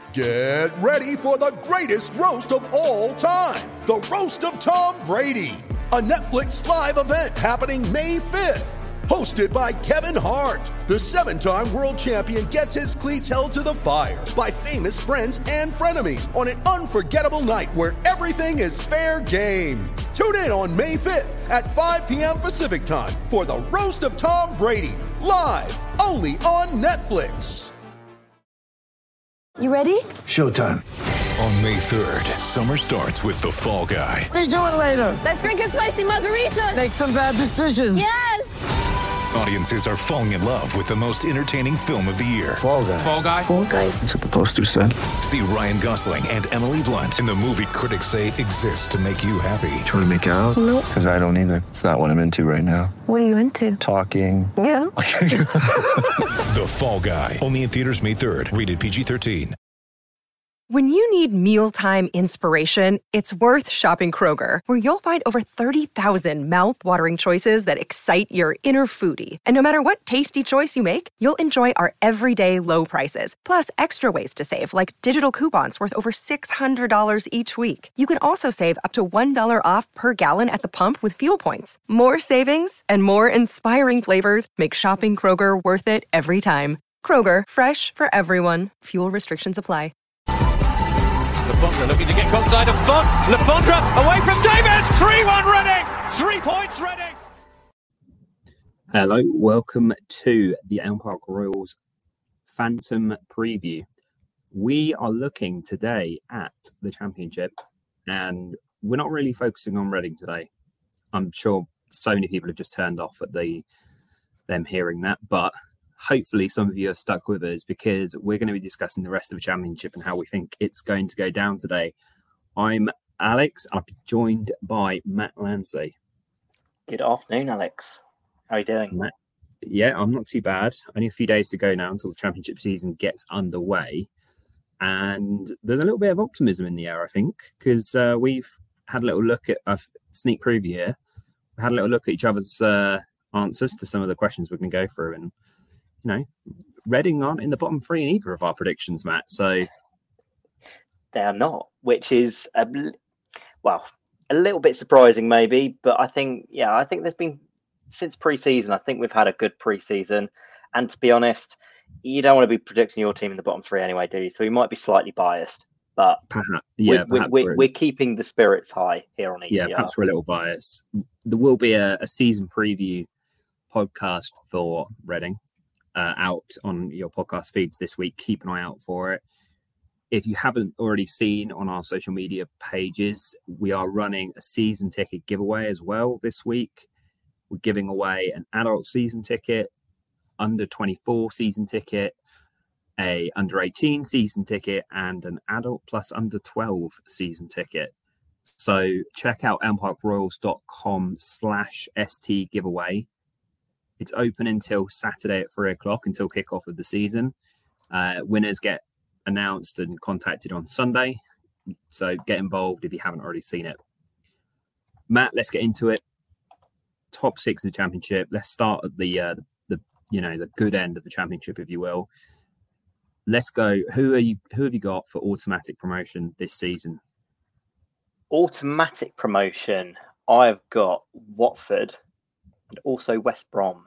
Get ready for the greatest roast of all time, the Roast of Tom Brady, a Netflix live event happening May 5th. Hosted by Kevin Hart, the 7-time world champion gets his cleats held to the fire by famous friends and frenemies on an unforgettable night where everything is fair game. Tune in on May 5th at 5 p.m. Pacific time for the Roast of Tom Brady, live only on Netflix. You ready? Showtime. On May 3rd, summer starts with The Fall Guy. Let's do it later. Let's drink a spicy margarita. Make some bad decisions. Yes! Audiences are falling in love with the most entertaining film of the year. Fall Guy. Fall Guy? Fall guy. That's what the poster said. See Ryan Gosling and Emily Blunt in the movie critics say exists to make you happy. Trying to make it out? Nope. Because I don't either. It's not what I'm into right now. What are you into? Talking. Yeah. The Fall Guy. Only in theaters May 3rd. Rated PG-13. When you need mealtime inspiration, it's worth shopping Kroger, where you'll find over 30,000 mouth-watering choices that excite your inner foodie. And no matter what tasty choice you make, you'll enjoy our everyday low prices, plus extra ways to save, like digital coupons worth over $600 each week. You can also save up to $1 off per gallon at the pump with fuel points. More savings and more inspiring flavors make shopping Kroger worth it every time. Kroger, fresh for everyone. Fuel restrictions apply. Lafondra looking to get outside of Font. Lafondra away from Davis. 3-1 Reading. 3 points Reading. Hello, welcome to the Elm Park Royals Phantom Preview. We are looking today at the Championship, and we're not really focusing on Reading today. I'm sure so many people have just turned off at them hearing that, but hopefully some of you have stuck with us because we're going to be discussing the rest of the Championship and how we think it's going to go down today. I'm Alex. I'll be joined by Matt Lansey. Good afternoon, Alex. How are you doing? Matt, yeah, I'm not too bad. Only a few days to go now until the Championship season gets underway. And there's a little bit of optimism in the air, I think, because we've had a little look at a sneak preview here. We had a little look at each other's answers to some of the questions we're going to go through. And you know, Reading aren't in the bottom three in either of our predictions, Matt. So they are not, which is a little bit surprising, maybe. But I think there's been since pre-season. I think we've had a good pre-season, and to be honest, you don't want to be predicting your team in the bottom three anyway, do you? So we might be slightly biased, but we're keeping the spirits high here on EPR. Yeah, perhaps we're a little biased. There will be a season preview podcast for Reading. Out on your podcast feeds this week. Keep an eye out for it. If you haven't already seen on our social media pages, we are running a season ticket giveaway as well this week. We're giving away an adult season ticket, under 24 season ticket, a under 18 season ticket, and an adult plus under 12 season ticket. So check out elmparkroyals.com/ST giveaway. It's open until Saturday at 3:00 until kickoff of the season. Winners get announced and contacted on Sunday. So get involved if you haven't already seen it. Matt, let's get into it. Top 6 of the Championship. Let's start at the good end of the Championship, if you will. Let's go. Who have you got for automatic promotion this season? Automatic promotion. I've got Watford. And also West Brom.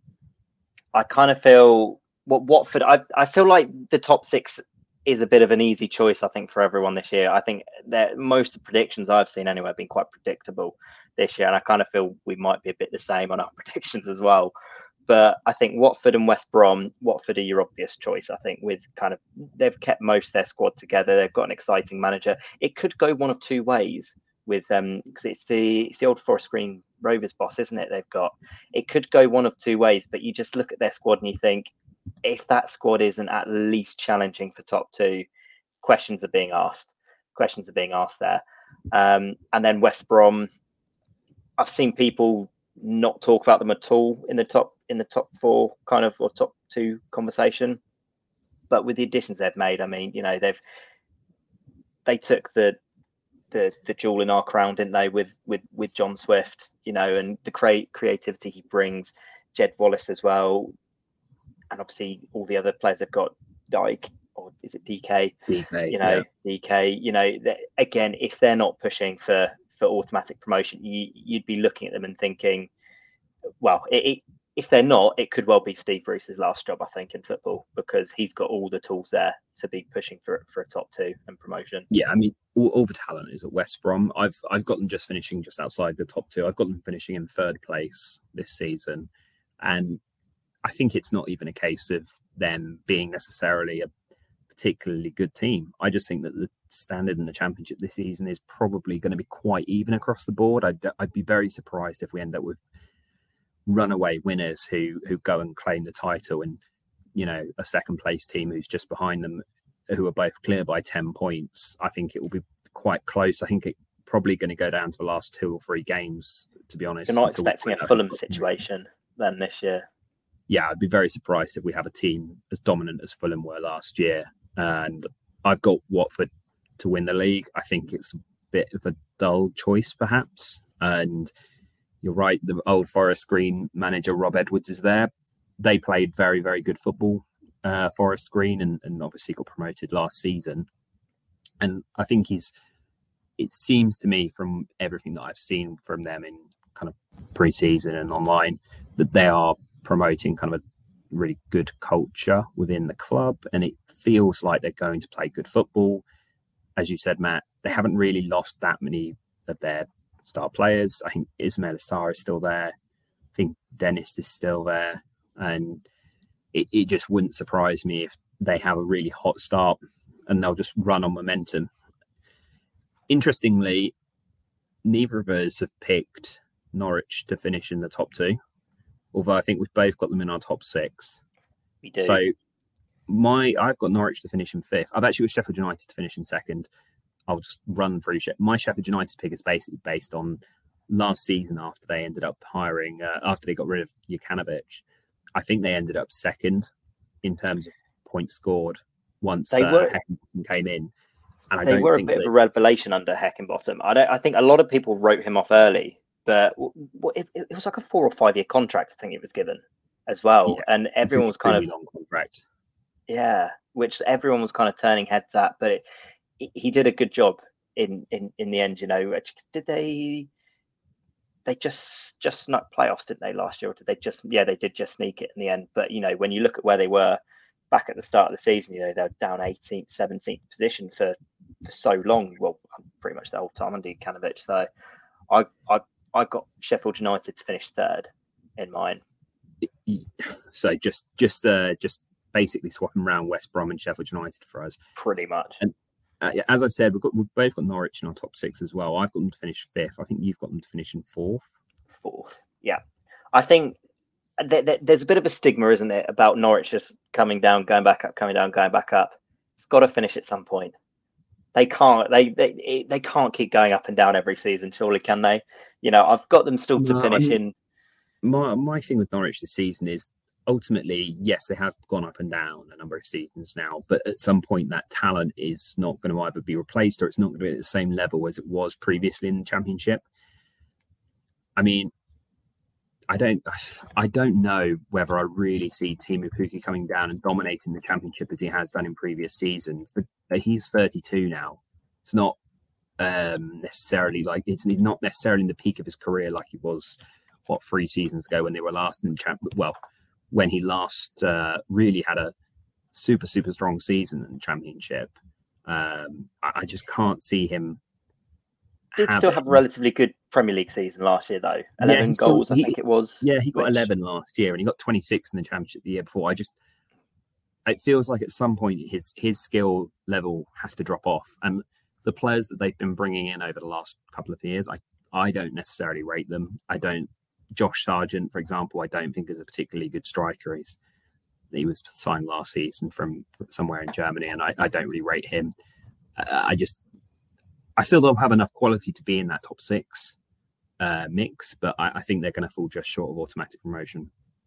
I kind of feel Watford. I feel like the top 6 is a bit of an easy choice, I think, for everyone this year. I think that most of the predictions I've seen anyway have been quite predictable this year, and I kind of feel we might be a bit the same on our predictions as well. But I think Watford and West Brom. Watford are your obvious choice. I think they've kept most of their squad together. They've got an exciting manager. It could go one of two ways with because it's the old Forest Green Rovers boss, isn't it? It could go one of two ways, but you just look at their squad and you think, if that squad isn't at least challenging for top 2, questions are being asked there. And then West Brom, I've seen people not talk about them at all in the top 4 kind of, or top 2 conversation, but with the additions they've made, I mean, you know, they took the jewel in our crown, didn't they, with John Swift, you know, and the creativity he brings, Jed Wallace as well, and obviously all the other players they've got, Dyke, or is it DK? DK, DK. Again, if they're not pushing for automatic promotion, you'd be looking at them and thinking, well, if they're not, it could well be Steve Bruce's last job, I think, in football, because he's got all the tools there to be pushing for a top 2 and promotion. Yeah, I mean, all the talent is at West Brom. I've got them just finishing just outside the top 2. I've got them finishing in 3rd place this season, and I think it's not even a case of them being necessarily a particularly good team. I just think that the standard in the Championship this season is probably going to be quite even across the board. I'd be very surprised if we end up with runaway winners who go and claim the title, and a 2nd place team who's just behind them, who are both clear by 10 points. I think it will be quite close. I think it's probably going to go down to the last 2 or 3 games, to be honest. You're not expecting a Fulham situation then this year? Yeah, I'd be very surprised if we have a team as dominant as Fulham were last year. And I've got Watford to win the league. I think it's a bit of a dull choice, perhaps. And you're right, the old Forest Green manager, Rob Edwards, is there. They played very, very good football, Forest Green, and obviously got promoted last season. And I think it seems to me from everything that I've seen from them in kind of pre-season and online, that they are promoting kind of a really good culture within the club. And it feels like they're going to play good football. As you said, Matt, they haven't really lost that many of their star players. I think Ismail Assar is still there. I think Dennis is still there. And it just wouldn't surprise me if they have a really hot start and they'll just run on momentum. Interestingly, neither of us have picked Norwich to finish in the top 2, although I think we've both got them in our top 6. We do. So I've got Norwich to finish in 5th. I've actually got Sheffield United to finish in 2nd. I'll just run through my Sheffield United pick is basically based on last season after they ended up hiring, after they got rid of Jukanovic. I think they ended up 2nd in terms of points scored once Heckingbottom came in. And they were a bit of a revelation under Heckingbottom. I think a lot of people wrote him off early, but it was like a 4 or 5 year contract, I think it was given as well. Yeah, and everyone was kind of long contract. Yeah, which everyone was kind of turning heads at, but he did a good job in the end. Did they just snuck playoffs, didn't they, last year? Or did they just? Yeah, they did just sneak it in the end. But when you look at where they were back at the start of the season, they were down 18th, 17th position for so long. Well, pretty much the whole time under Jukanovic. So I got Sheffield United to finish 3rd in mine. So just basically swapping around West Brom and Sheffield United for us. Pretty much. And as I said, we've both got Norwich in our top 6 as well. I've got them to finish 5th. I think you've got them to finish in 4th. 4th, yeah. I think there's a bit of a stigma, isn't it, about Norwich just coming down, going back up, coming down, going back up. It's got to finish at some point. They can't. They can't keep going up and down every season. Surely, can they? I've got them still to finish in. My thing with Norwich this season is ultimately, yes, they have gone up and down a number of seasons now, but at some point that talent is not going to either be replaced or it's not going to be at the same level as it was previously in the Championship. I mean, I don't know whether I really see Teemu Pukki coming down and dominating the Championship as he has done in previous seasons. But he's 32 now. It's not necessarily it's not necessarily in the peak of his career like he was 3 seasons ago when they were last in the Championship. Well, when he last really had a super strong season in the Championship. I just can't see him. He did still have a relatively good Premier League season last year, though. 11 goals, I think it was. Yeah, he got 11 last year, and he got 26 in the Championship the year before. It feels like at some point his skill level has to drop off, and the players that they've been bringing in over the last couple of years, I don't necessarily rate them. Josh Sargent, for example, I don't think is a particularly good striker. He was signed last season from somewhere in Germany, and I don't really rate him. I feel they'll have enough quality to be in that top 6 mix, but I think they're going to fall just short of automatic promotion.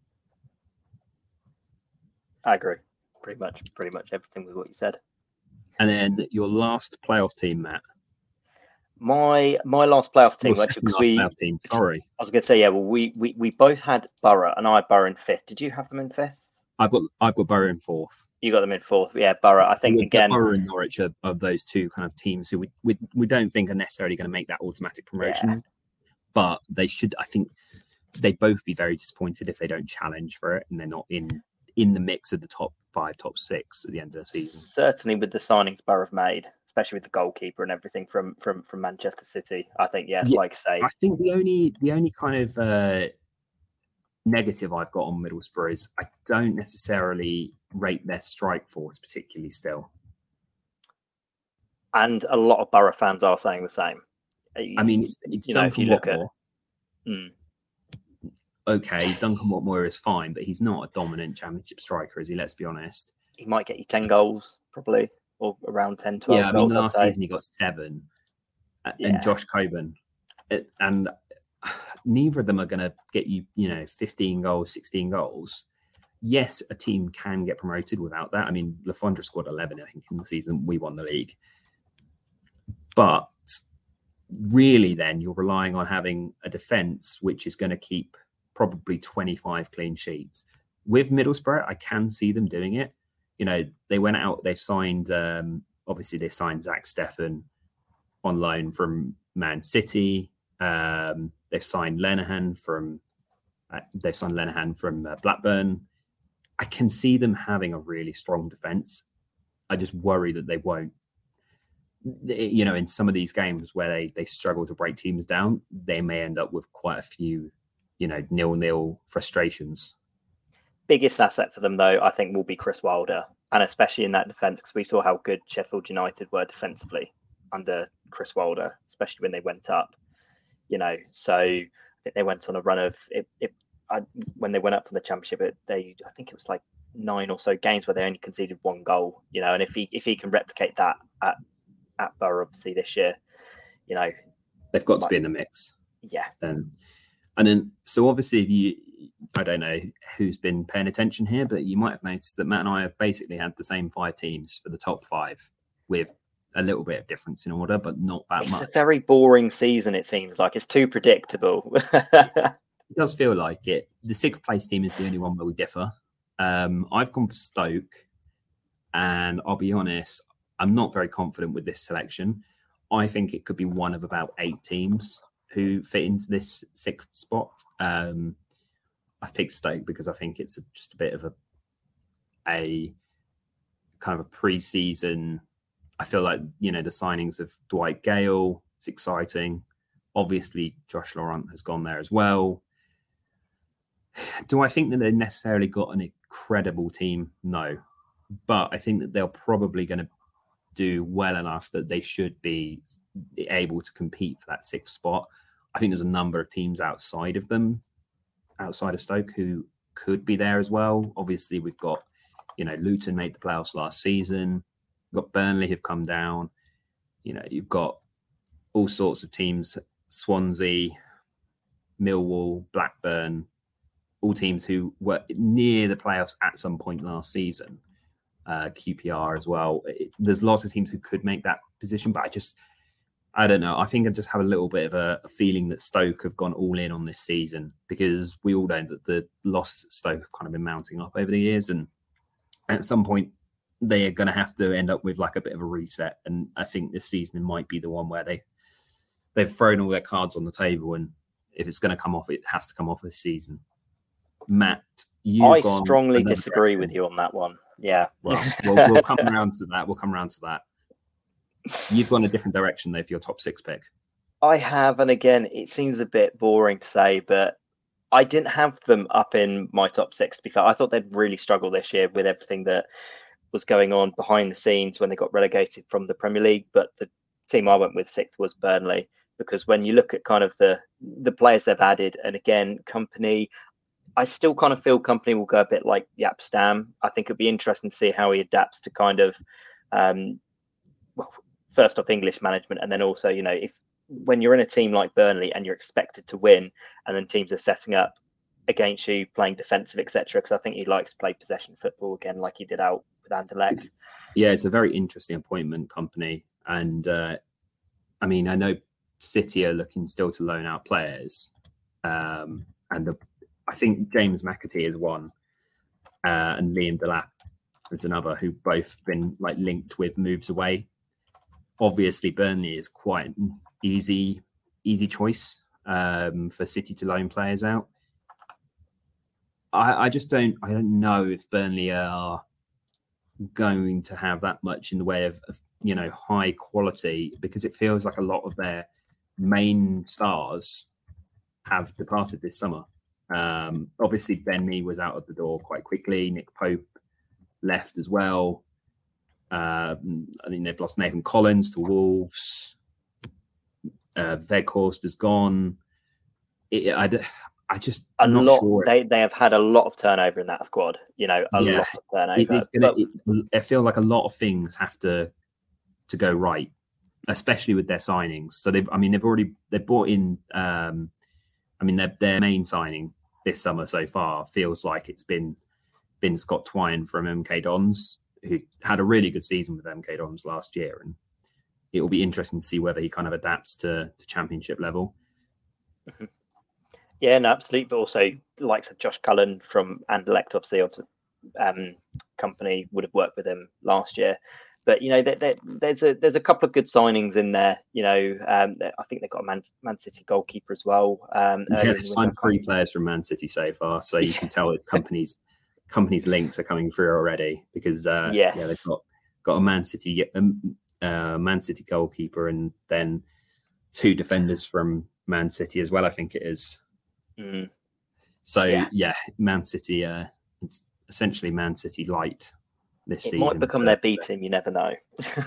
I agree. Pretty much everything with what you said. And then your last playoff team, Matt. My last playoff team, playoff team. Sorry, I was going to say, yeah. Well, we both had Borough, and I had Borough in 5th. Did you have them in 5th? I've got Borough in fourth. You got them in fourth. Yeah, Borough. I think again, Borough and Norwich are of those two kind of teams who we don't think are necessarily going to make that automatic promotion, but they should. I think they'd both be very disappointed if they don't challenge for it and they're not in the mix of the top 5, top 6 at the end of the season. Certainly with the signings Borough have made, especially with the goalkeeper and everything from Manchester City. I think like I say, I think the only kind of negative I've got on Middlesbrough is I don't necessarily rate their strike force particularly still. And a lot of Borough fans are saying the same. I mean, it's Duncan Watmore. Okay, Duncan Watmore is fine, but he's not a dominant championship striker, is he? Let's be honest. He might get you 10 goals, probably, or around 10, 12 goals. Yeah, I mean, last season he got 7. And Josh Coburn. And neither of them are going to get you, 15 goals, 16 goals. Yes, a team can get promoted without that. I mean, Le Fondre scored 11, I think, in the season we won the league. But really, then, you're relying on having a defence which is going to keep probably 25 clean sheets. With Middlesbrough, I can see them doing it. They went out, they signed, obviously they signed Zach Steffen on loan from Man City. They've signed Lenihan from Blackburn. I can see them having a really strong defence. I just worry that they won't. In some of these games where they struggle to break teams down, they may end up with quite a few, 0-0 frustrations. Biggest asset for them, though, I think will be Chris Wilder, and especially in that defence, because we saw how good Sheffield United were defensively under Chris Wilder, especially when they went up. So I think they went on a run of when they went up from the Championship. I think it was like 9 or so games where they only conceded 1 goal. And if he can replicate that at Borough, obviously this year, they've got to be in the mix. Yeah. And then, so obviously, I don't know who's been paying attention here, but you might have noticed that Matt and I have basically had the same 5 teams for the top 5 with a little bit of difference in order, but not that much. It's a very boring season, it seems like. It's too predictable. It does feel like it. The 6th place team is the only one where we differ. I've gone for Stoke, and I'll be honest, I'm not very confident with this selection. I think it could be one of about 8 teams who fit into this 6th spot. I've picked Stoke because I think it's just a bit of a kind of a pre-season. I feel like, the signings of Dwight Gale, it's exciting. Obviously, Josh Laurent has gone there as well. Do I think that they necessarily got an incredible team? No. But I think that they're probably going to do well enough that they should be able to compete for that 6th spot. I think there's a number of teams outside of Stoke, who could be there as well. Obviously, we've got, Luton made the playoffs last season. We've got Burnley who've come down. You've got all sorts of teams, Swansea, Millwall, Blackburn, all teams who were near the playoffs at some point last season. QPR as well. There's lots of teams who could make that position, but I don't know. I think I just have a little bit of a feeling that Stoke have gone all in on this season, because we all know that the losses at Stoke have kind of been mounting up over the years, and at some point they are going to have to end up with like a bit of a reset. And I think this season might be the one where they've thrown all their cards on the table, and if it's going to come off, it has to come off this season. Matt, I strongly disagree with you on that one. Yeah. Well, we'll come around to that. You've gone a different direction though for your top 6 pick. I have, and again, it seems a bit boring to say, but I didn't have them up in my top 6 to be fair. I thought they'd really struggle this year with everything that was going on behind the scenes when they got relegated from the Premier League. But the team I went with 6th was Burnley, because when you look at kind of the players they've added, and again, Kompany, I still kind of feel Kompany will go a bit like Jaap Stam. I think it'd be interesting to see how he adapts to kind of, first off, English management, and then also, if when you're in a team like Burnley and you're expected to win, and then teams are setting up against you, playing defensive, etc. Because I think he likes to play possession football again, like he did out with Anderlecht. It's a very interesting appointment, Kompany, and I mean, I know City are looking still to loan out players, and I think James McAtee is one. and Liam Delap is another who both been like linked with moves away. Obviously, Burnley is quite an easy choice for City to loan players out. I don't know if Burnley are going to have that much in the way of high quality, because it feels like a lot of their main stars have departed this summer. Obviously, Ben Mee was out of the door quite quickly. Nick Pope left as well. I think they've lost Nathan Collins to Wolves. Weghorst has gone. They have had a lot of turnover in that squad. Lot of turnover. I feel like a lot of things have to go right, especially with their signings. So they've brought in. Their main signing this summer so far feels like it's been Scott Twine from MK Dons, who had a really good season with MK Dons last year, and it will be interesting to see whether he kind of adapts to Championship level. Mm-hmm. Yeah, no, absolutely. But also, likes of Josh Cullen from Anderlecht, obviously, company would have worked with him last year. But there's a couple of good signings in there. I think they've got a Man City goalkeeper as well. They've signed 3 players from Man City so far, so you can tell it's companies' links are coming through already, because they've got a Man City goalkeeper, and then 2 defenders from Man City as well, I think it is. Mm. So Man City, it's essentially Man City light this season. It might become their B team, you never know.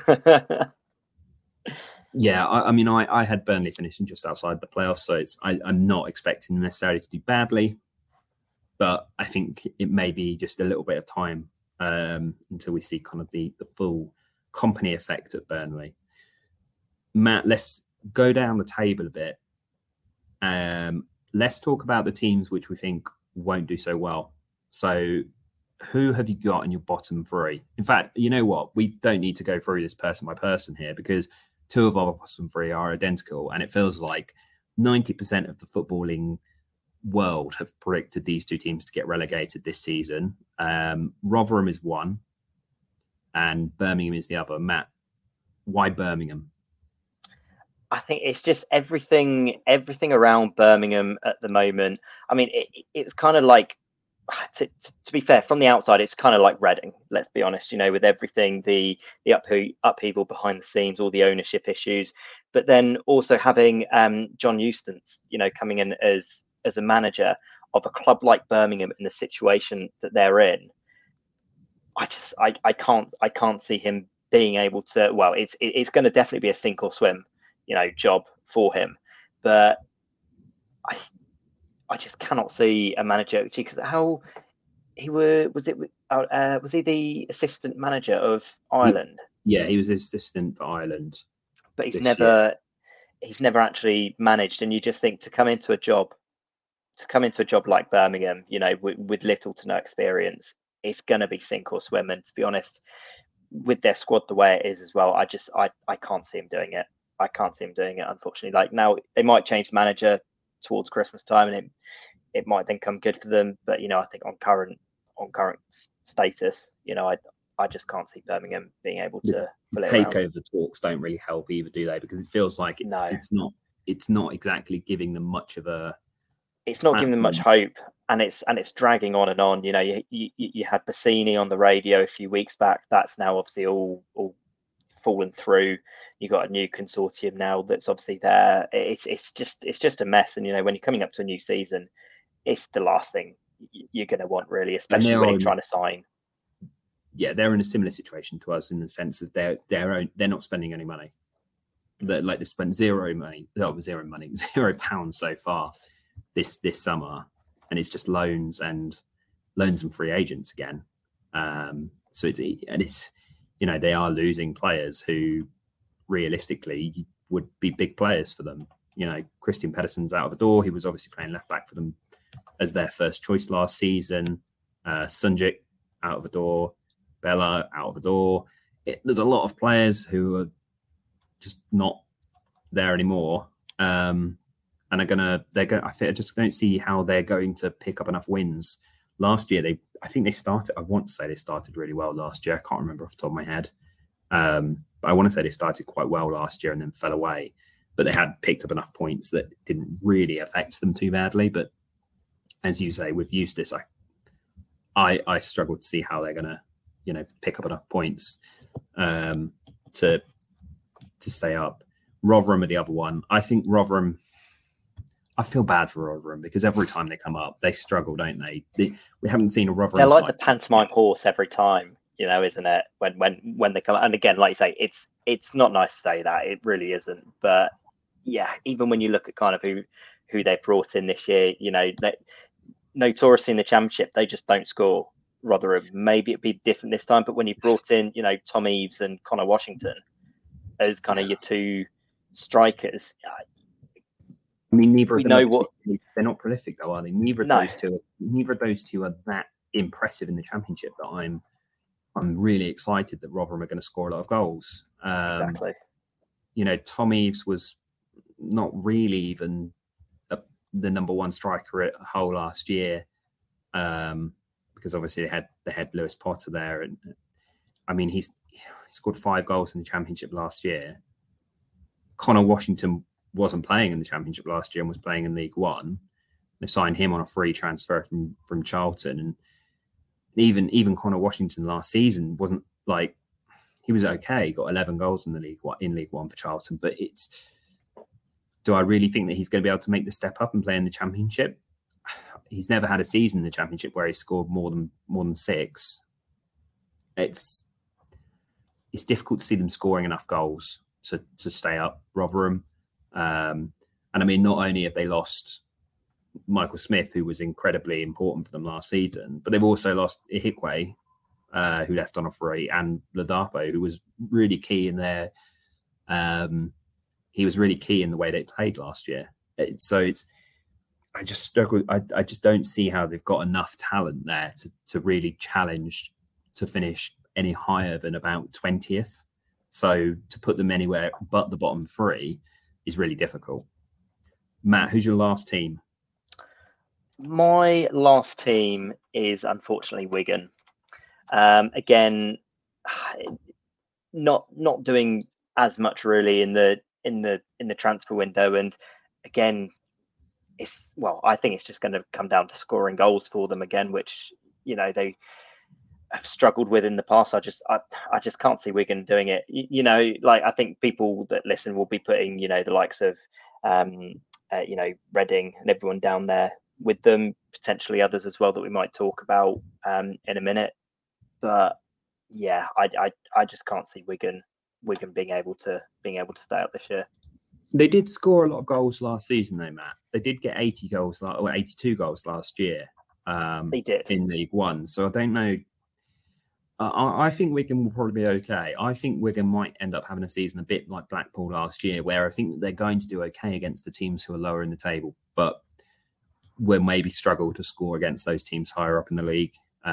I had Burnley finishing just outside the playoffs, so I'm not expecting them necessarily to do badly, but I think it may be just a little bit of time until we see kind of the full company effect at Burnley. Matt, let's go down the table a bit. Let's talk about the teams which we think won't do so well. So who have you got in your bottom 3? In fact, you know what? We don't need to go through this person by person here, because 2 of our bottom 3 are identical, and it feels like 90% of the footballing world have predicted these 2 teams to get relegated this season. Rotherham is one, and Birmingham is the other. Matt, why Birmingham? I think it's just everything around Birmingham at the moment. I mean, it's kind of like, to be fair, from the outside, it's kind of like Reading, let's be honest, with everything, the upheaval behind the scenes, all the ownership issues, but then also having John Eustace, coming in as a manager of a club like Birmingham in the situation that they're in. I can't see him being able to, well, it's going to definitely be a sink or swim, job for him, but I just cannot see a manager, because how was he the assistant manager of Ireland? He was assistant for Ireland, but he's never actually managed. And you just think to come into a job like Birmingham, with little to no experience, it's going to be sink or swim. And to be honest, with their squad the way it is as well, I can't see him doing it. I can't see him doing it, unfortunately. Like, now they might change the manager towards Christmas time, and it might then come good for them. But I think on current status, I just can't see Birmingham being able to takeover talks don't really help either, do they? Because it feels like it's not exactly giving them much of a. It's not giving them much hope, and it's dragging on and on. You had Bassini on the radio a few weeks back. That's now obviously all fallen through. You got a new consortium now that's obviously there. It's just a mess. And when you're coming up to a new season, it's the last thing you're going to want, really, especially when you're trying to sign. Yeah, they're in a similar situation to us in the sense that they're not spending any money. They spent £0 so far this summer, and it's just loans and free agents again. So it's they are losing players who realistically would be big players for them. Christian Pedersen's out of the door. He was obviously playing left back for them as their first choice last season. Sunjic out of the door. Bella out of the door. There's a lot of players who are just not there anymore, and I just don't see how they're going to pick up enough wins last year I want to say they started really well last year. I can't remember off the top of my head. But I want to say they started quite well last year and then fell away. But they had picked up enough points that didn't really affect them too badly. But as you say, with Eustace, I struggle to see how they're going to, pick up enough points to stay up. Rotherham are the other one. I think Rotherham, I feel bad for Rotherham because every time they come up, they struggle, don't they? We haven't seen a Rotherham. They're like the pantomime horse every time, isn't it? When they come up. And again, like you say, it's not nice to say that. It really isn't. But yeah, even when you look at kind of who they brought in this year, notoriously in the Championship, they just don't score. Rotherham, maybe it'd be different this time, but when you brought in, Tom Eaves and Connor Washington as kind of your two strikers, I mean, they're not prolific though, are they? Neither of those two are that impressive in the Championship that I'm really excited that Rotherham are going to score a lot of goals. Exactly. Tom Eaves was not really even the number one striker at Hull last year, because obviously they had Lewis Potter there, and I mean he scored 5 goals in the Championship last year. Connor Washington wasn't playing in the Championship last year and was playing in League One. They signed him on a free transfer from Charlton, and even Connor Washington last season wasn't like, he was okay. He got 11 goals in League One for Charlton, but do I really think that he's going to be able to make the step up and play in the Championship? He's never had a season in the Championship where he scored more than 6. It's difficult to see them scoring enough goals to stay up, Rotherham. And I mean, not only have they lost Michael Smith, who was incredibly important for them last season, but they've also lost Ihikwe, who left on a free, and Ladapo, who was really key in their. He was really key in the way they played last year. I just struggle. I just don't see how they've got enough talent there to really challenge to finish any higher than about 20th. So to put them anywhere but the bottom 3 is really difficult. Matt, who's your last team? My last team is unfortunately Wigan. Again, not doing as much really in the transfer window, and again, I think it's just going to come down to scoring goals for them again, which they have struggled with in the past. I just can't see Wigan doing it. Like I think people that listen will be putting the likes of Reading and everyone down there with them, potentially others as well that we might talk about in a minute. But yeah, I just can't see Wigan being able to stay up this year. They did score a lot of goals last season, though, Matt. They did get 82 goals last year. They did in League One. So I don't know. I think Wigan will probably be okay. I think Wigan might end up having a season a bit like Blackpool last year, where I think they're going to do okay against the teams who are lower in the table, but will maybe struggle to score against those teams higher up in the league.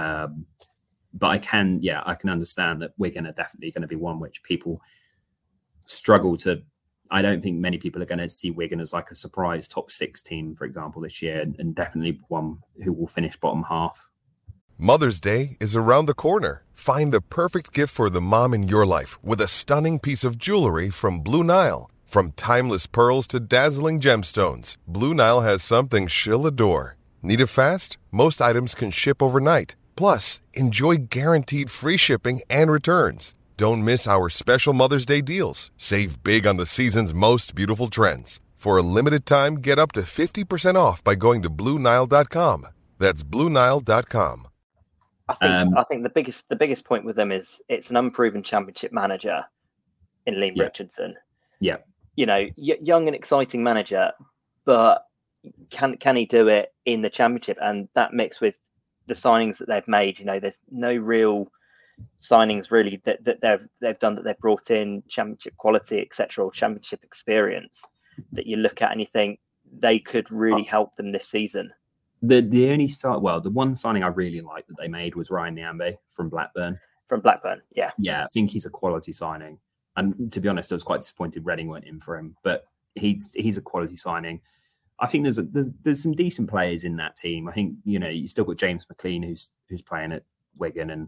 But I can understand that Wigan are definitely going to be one which people struggle to. I don't think many people are going to see Wigan as like a surprise top 6 team, for example, this year, and definitely one who will finish bottom half. Mother's Day is around the corner. Find the perfect gift for the mom in your life with a stunning piece of jewelry from Blue Nile. From timeless pearls to dazzling gemstones, Blue Nile has something she'll adore. Need it fast? Most items can ship overnight. Plus, enjoy guaranteed free shipping and returns. Don't miss our special Mother's Day deals. Save big on the season's most beautiful trends. For a limited time, get up to 50% off by going to BlueNile.com. That's BlueNile.com. I think the biggest point with them is it's an unproven Championship manager in Liam Richardson. Yeah, young and exciting manager, but can he do it in the Championship? And that mixed with the signings that they've made, there's no real signings really that they've done, that they've brought in Championship quality, etc., or Championship experience that you look at and you think they could really help them this season. The one signing I really liked that they made was Ryan Nyambe from Blackburn. Yeah, I think he's a quality signing. And to be honest, I was quite disappointed Reading went in for him, but he's a quality signing. I think there's some decent players in that team. I think, you know, you still got James McLean who's playing at Wigan, and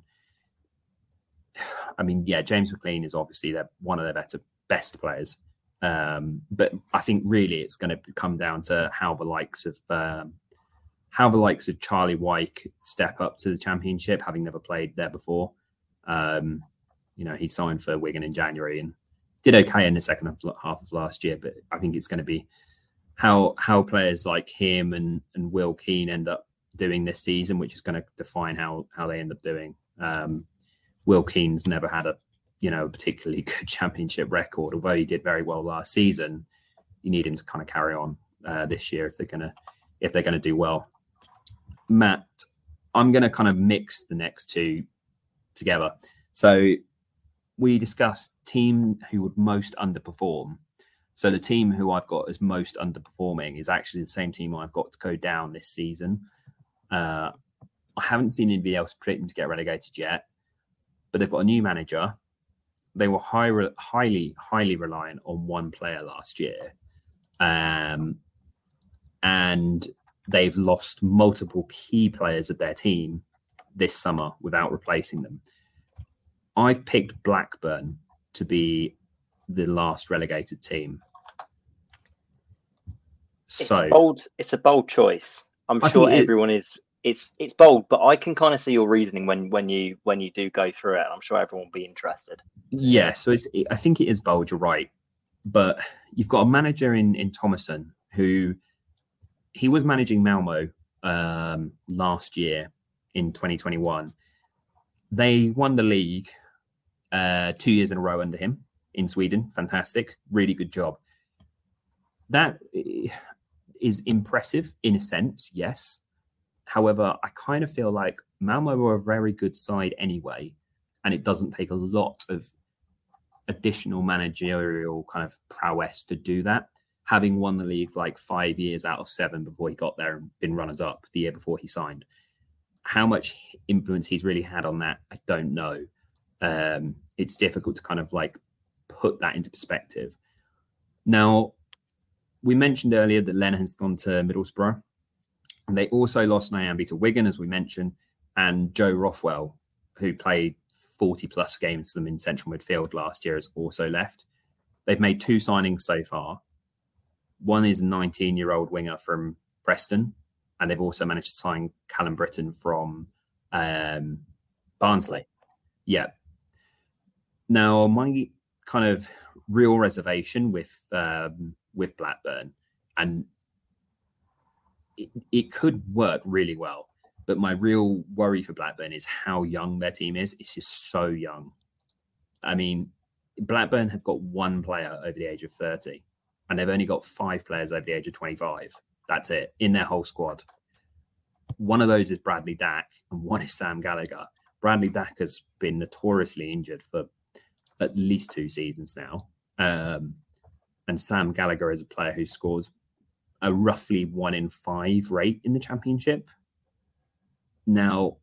I mean, yeah, James McLean is obviously one of their best players. But I think really it's going to come down to how the likes of Charlie Wyke step up to the Championship, having never played there before. You know, he signed for Wigan in January and did okay in the second half of last year. But I think it's going to be how players like him and Will Keane end up doing this season, which is going to define how they end up doing. Will Keane's never had a particularly good Championship record, although he did very well last season. You need him to kind of carry on this year if they're gonna do well. Matt, I'm gonna kind of mix the next two together. So we discussed team who would most underperform. So the team who I've got as most underperforming is actually the same team I've got to go down this season. I haven't seen anybody else predict them to get relegated yet, but they've got a new manager. They were highly reliant on one player last year. And they've lost multiple key players of their team this summer without replacing them. I've picked Blackburn to be the last relegated team. It's a bold choice. I'm sure everyone is. It's bold, but I can kind of see your reasoning when you do go through it. I'm sure everyone will be interested. Yeah, so I think it is bold. You're right, but you've got a manager in Thomason who he was managing Malmo last year in 2021. They won the league 2 years in a row under him in Sweden. Fantastic, really good job. That is impressive in a sense, yes. However, I kind of feel like Malmo were a very good side anyway, and it doesn't take a lot of additional managerial kind of prowess to do that. Having won the league like 5 years out of 7 before he got there and been runners-up the year before he signed. How much influence he's really had on that, I don't know. It's difficult to kind of like put that into perspective. Now, we mentioned earlier that Len has gone to Middlesbrough. And they also lost Nyambi to Wigan, as we mentioned, and Joe Rothwell, who played 40-plus games for them in central midfield last year, has also left. They've made 2 signings so far. One is a 19-year-old winger from Preston, and they've also managed to sign Callum Britton from Barnsley. Yeah. Now, my kind of real reservation with Blackburn, and it could work really well, but my real worry for Blackburn is how young their team is. It's just so young. I mean, Blackburn have got 1 player over the age of 30, and they've only got 5 players over the age of 25. That's it in their whole squad. One of those is Bradley Dack, and one is Sam Gallagher. Bradley Dack has been notoriously injured for at least 2 seasons now. And Sam Gallagher is a player who scores a roughly 1 in 5 rate in the Championship. Now,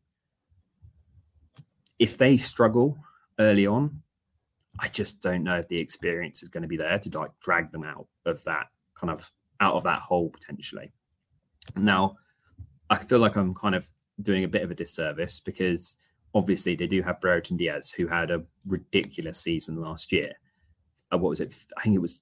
if they struggle early on, I just don't know if the experience is going to be there to like drag them out of that hole potentially. Now, I feel like I'm kind of doing a bit of a disservice because obviously they do have Brereton Diaz, who had a ridiculous season last year. What was it? I think it was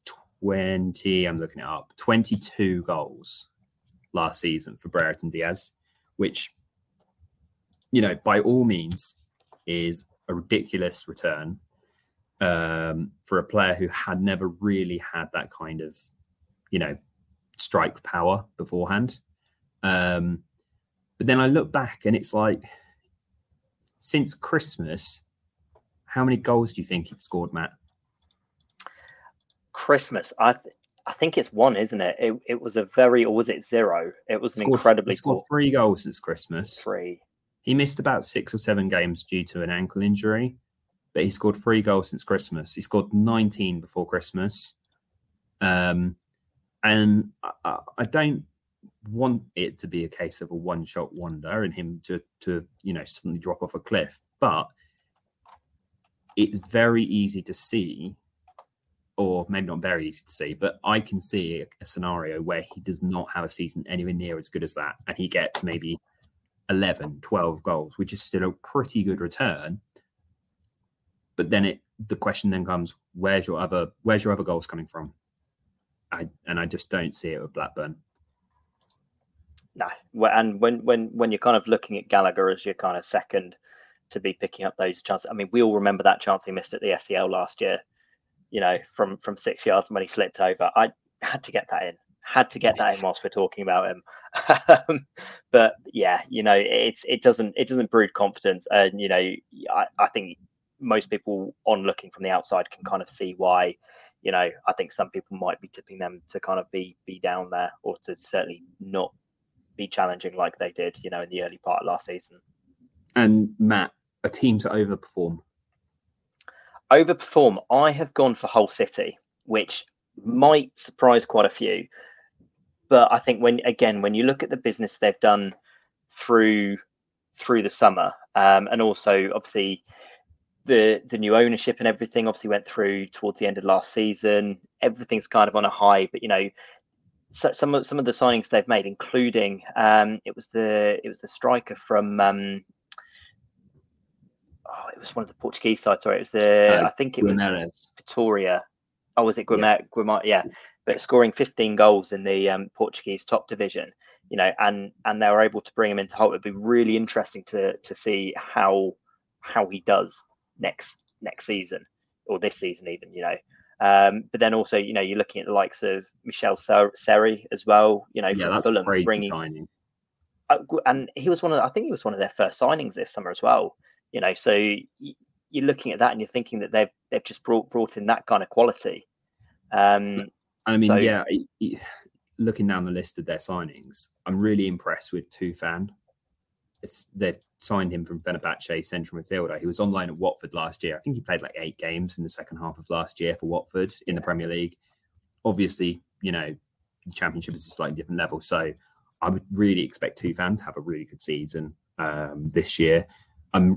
22 goals last season for Brereton Diaz, which, you know, by all means is a ridiculous return for a player who had never really had that kind of, you know, strike power beforehand. But then I look back and it's like, since Christmas, how many goals do you think he scored, Matt? Christmas, I think it's 1, isn't it? It was a very, or was it 0? It was an incredibly. He scored 3 goals since Christmas. 3. He missed about 6 or 7 games due to an ankle injury, but he scored 3 goals since Christmas. He scored 19 before Christmas. And I don't want it to be a case of a one-shot wonder and him to you know, suddenly drop off a cliff, but it's very easy to see, or maybe not very easy to see, but I can see a scenario where he does not have a season anywhere near as good as that, and he gets maybe 11, 12 goals, which is still a pretty good return. But then the question then comes, where's your other goals coming from? I just don't see it with Blackburn. No, and when you're kind of looking at Gallagher as your kind of second to be picking up those chances, I mean, we all remember that chance he missed at the SEL last year. From 6 yards when he slipped over. I had to get that in whilst we're talking about him. But yeah, it doesn't breed confidence, and I think most people on looking from the outside can kind of see why. I think some people might be tipping them to kind of be down there, or to certainly not be challenging like they did, in the early part of last season. And Matt, a team to overperform. I have gone for Hull City, which might surprise quite a few. But I think when you look at the business they've done through the summer, and also obviously the new ownership and everything obviously went through towards the end of last season. Everything's kind of on a high, but some of the signings they've made, including it was the striker from it was one of the Portuguese sides. Sorry, it was I think it was Vitória. Oh, was it Guimarães? Yeah, but scoring 15 goals in the Portuguese top division, and they were able to bring him into Hull. It'd be really interesting to see how he does next season, or this season even. But then also, you're looking at the likes of Michel Seri as well. That's Fulham, a crazy signing. And he was one of their first signings this summer as well. So you're looking at that and you're thinking that they've just brought in that kind of quality. Looking down the list of their signings, I'm really impressed with Tufan. They've signed him from Fenerbahce, central midfielder. He was on loan at Watford last year. I think he played like 8 games in the second half of last year for Watford in the Premier League. Obviously, the Championship is a slightly different level. So I would really expect Tufan to have a really good season this year. I'm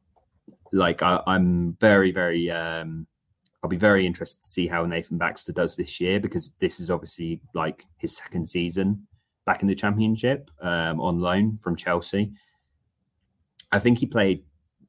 very, very, I'll be very interested to see how Nathan Baxter does this year, because this is obviously like his second season back in the Championship on loan from Chelsea. I think he played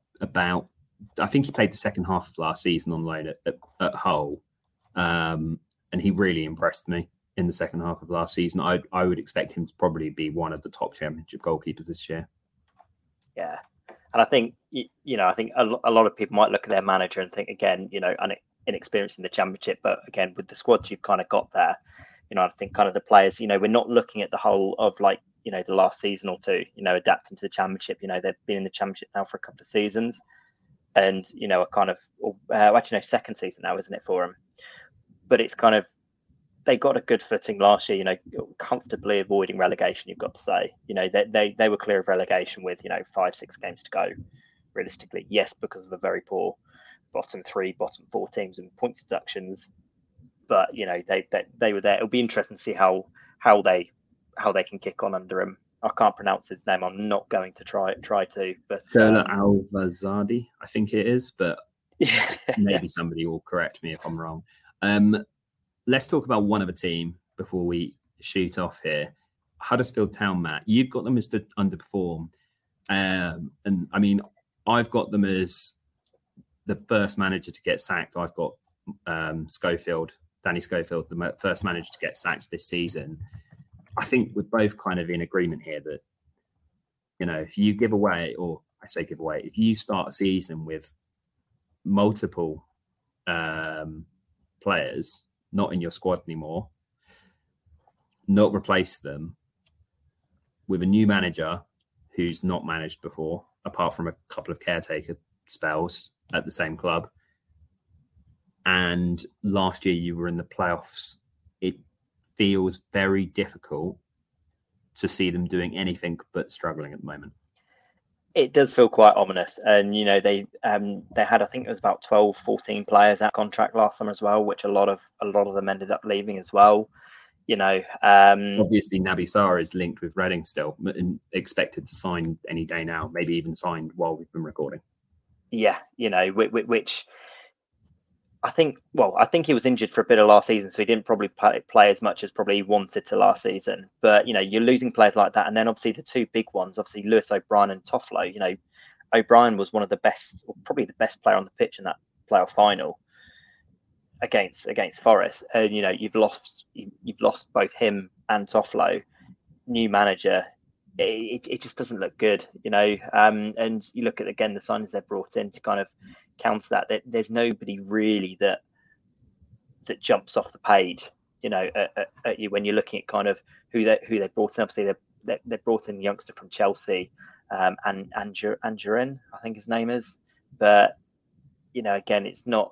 the second half of last season on loan at Hull. And he really impressed me in the second half of last season. I would expect him to probably be one of the top Championship goalkeepers this year. Yeah. And I think, I think a lot of people might look at their manager and think, again, inexperienced in the Championship. But again, with the squads you've kind of got there, I think kind of the players, we're not looking at the whole of the last season or two, adapting to the Championship. They've been in the Championship now for a couple of seasons, and, a kind of, second season now, isn't it, for them? But it's kind of, they got a good footing last year, comfortably avoiding relegation, you've got to say. They were clear of relegation with, 5-6 games to go, realistically. Yes, because of a very poor bottom 3, bottom 4 teams and points deductions. But, they were there. It'll be interesting to see how they can kick on under him. I can't pronounce his name. I'm not going to try to. But Al-Vazadi, I think it is, but maybe somebody will correct me if I'm wrong. Let's talk about one other team before we shoot off here. Huddersfield Town, Matt. You've got them as to underperform. And I mean, I've got them as the first manager to get sacked. I've got Danny Schofield, the first manager to get sacked this season. I think we're both kind of in agreement here that, if you give away, or I say give away, if you start a season with multiple players not in your squad anymore, not replace them with a new manager who's not managed before, apart from a couple of caretaker spells at the same club. And last year you were in the playoffs. It feels very difficult to see them doing anything but struggling at the moment. It does feel quite ominous. And, they had, I think it was about 12, 14 players out of contract last summer as well, which a lot of them ended up leaving as well. Obviously Naby Sarr is linked with Reading still and expected to sign any day now, maybe even signed while we've been recording. Yeah, which I think he was injured for a bit of last season, so he didn't probably play as much as probably he wanted to last season. But, you're losing players like that. And then obviously the two big ones, obviously Lewis O'Brien and Toffolo. O'Brien was one of the best, or probably the best player on the pitch in that playoff final against Forest. And, you've lost both him and Toffolo. New manager, it just doesn't look good, and you look at, again, the signings they've brought in to kind of counter that. There's nobody really that jumps off the page, at you when you're looking at kind of who they brought in. Obviously, they brought in a youngster from Chelsea, and Angerin, I think his name is. But again, it's not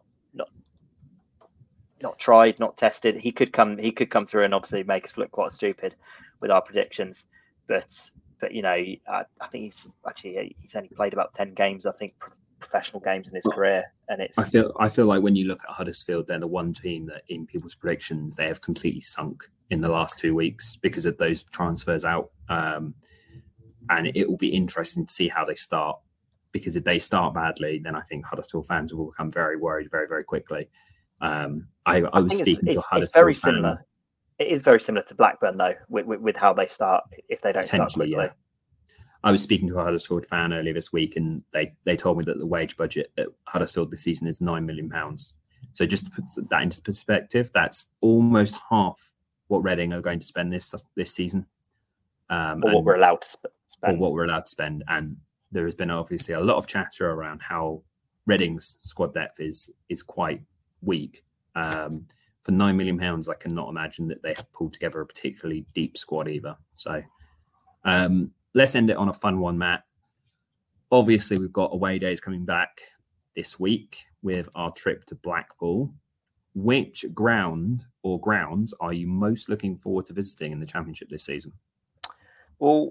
tried, not tested. He could come through and obviously make us look quite stupid with our predictions. But I think he's only played about 10 games, I think, professional games in his career, and it's. I feel like when you look at Huddersfield, they're the one team that, in people's predictions, they have completely sunk in the last 2 weeks because of those transfers out, and it will be interesting to see how they start. Because if they start badly, then I think Huddersfield fans will become very worried very, very quickly. I was speaking to a Huddersfield it's very fan. Similar. It is very similar to Blackburn, though, with how they start if they don't start quickly. Yeah. I was speaking to a Huddersfield fan earlier this week, and they told me that the wage budget at Huddersfield this season is £9 million. So just to put that into perspective, that's almost half what Reading are going to spend this season. Or what we're allowed to spend. Or what we're allowed to spend. And there has been obviously a lot of chatter around how Reading's squad depth is quite weak. For £9 million, I cannot imagine that they have pulled together a particularly deep squad either. So let's end it on a fun one, Matt. Obviously, we've got away days coming back this week with our trip to Blackpool. Which ground or grounds are you most looking forward to visiting in the Championship this season? Well,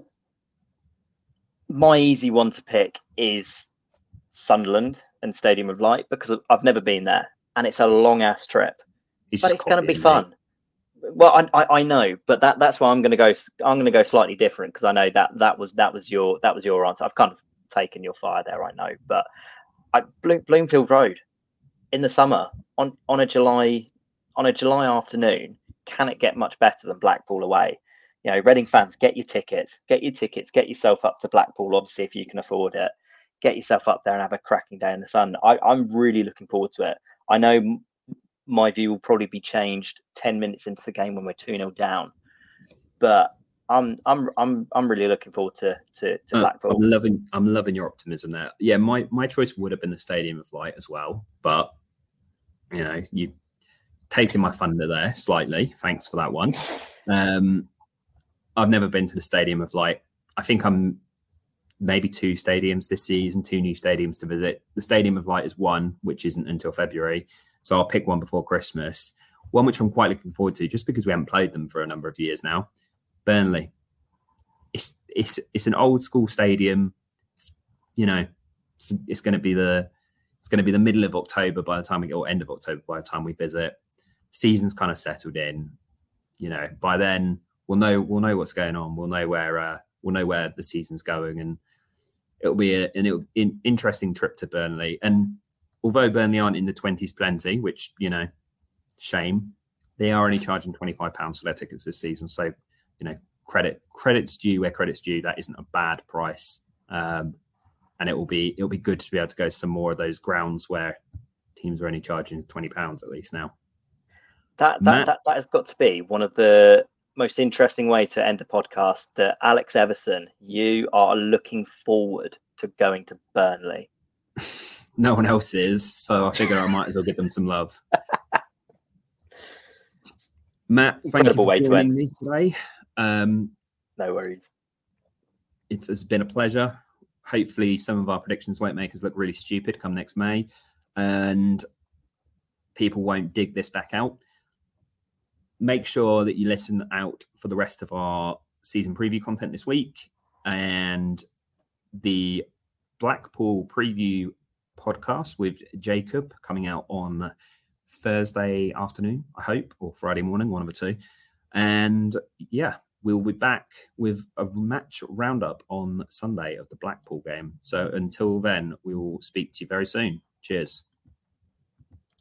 my easy one to pick is Sunderland and Stadium of Light, because I've never been there, and it's a long-ass trip. But it's going to be fun. Well, I know, but that's why I'm going to go. I'm going to go slightly different, because I know that was your answer. I've kind of taken your fire there, I know, but Bloomfield Road in the summer on a July afternoon, can it get much better than Blackpool away? Reading fans, get your tickets, get yourself up to Blackpool. Obviously, if you can afford it, get yourself up there and have a cracking day in the sun. I'm really looking forward to it. I know my view will probably be changed 10 minutes into the game when we're 2-0 down, but I'm really looking forward to Blackpool. I'm loving your optimism there. Yeah, my choice would have been the Stadium of Light as well, but you've taken my thunder there slightly. Thanks for that one. I've never been to the Stadium of Light. I think I'm maybe 2 stadiums this season, 2 new stadiums to visit. The Stadium of Light is one, which isn't until February. So I'll pick one before Christmas. One which I'm quite looking forward to, just because we haven't played them for a number of years now. Burnley. It's an old school stadium. It's going to be the middle of October by the time we go, or end of October by the time we visit. Season's kind of settled in. By then we'll know what's going on. We'll know where the season's going, and it'll be an interesting trip to Burnley. And although Burnley aren't in the 20s plenty, which, shame, they are only charging £25 for their tickets this season. So, credit's due where credit's due. That isn't a bad price. And it'll be good to be able to go to some more of those grounds where teams are only charging £20 at least now. That has got to be one of the most interesting way to end the podcast, that Alex Everson, you are looking forward to going to Burnley. No one else is, so I figure I might as well give them some love. Matt, thank you for joining me today. No worries. It's been a pleasure. Hopefully some of our predictions won't make us look really stupid come next May, and people won't dig this back out. Make sure that you listen out for the rest of our season preview content this week, and the Blackpool preview podcast with Jacob coming out on Thursday afternoon, I hope, or Friday morning, one of the two. And yeah, we'll be back with a match roundup on Sunday of the Blackpool game. So until then, we will speak to you very soon. Cheers.